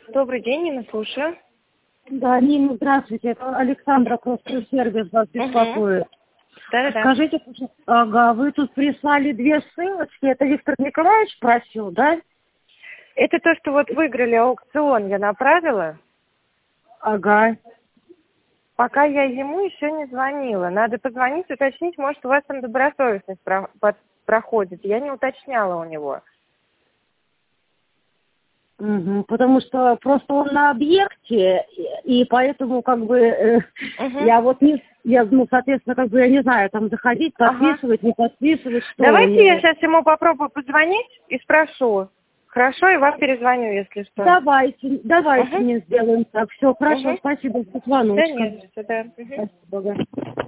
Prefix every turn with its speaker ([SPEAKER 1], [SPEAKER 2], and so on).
[SPEAKER 1] Добрый день, Нина, слушаю.
[SPEAKER 2] Да, Нина, здравствуйте. Это Александра, просто сервис вас беспокоит.
[SPEAKER 1] Да-да-да.
[SPEAKER 2] Скажите, ага, вы тут прислали 2 ссылочки. Это Виктор Николаевич просил, да?
[SPEAKER 1] Это то, что вот выиграли аукцион, я направила.
[SPEAKER 2] Ага.
[SPEAKER 1] Пока я ему еще не звонила. Надо позвонить, уточнить, может, у вас там добросовестность проходит. Я не уточняла у него.
[SPEAKER 2] Угу, потому что просто он на объекте, и поэтому как бы я вот не, соответственно, как бы я не знаю, там заходить, подписывать, не подписывать, что.
[SPEAKER 1] Давайте я сейчас ему попробую позвонить и спрошу. Хорошо, и вам перезвоню, если что.
[SPEAKER 2] Давайте мне сделаем так. Все, хорошо, спасибо за звоночек.
[SPEAKER 1] Да нет, да.
[SPEAKER 2] Спасибо.